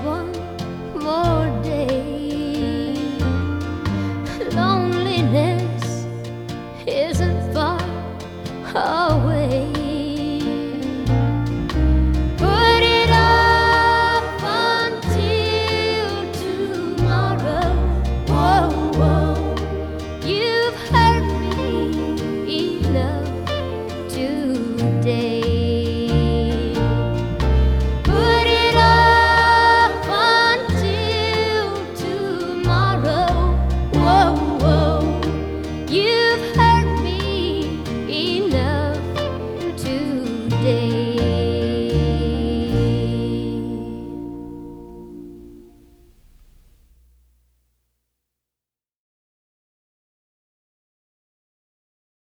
one more day. Loneliness isn't far away. Put it off until tomorrow. Whoa, whoa, you've hurt me enough today. Put it off until tomorrow. Whoa, whoa, you've hurt me enough today.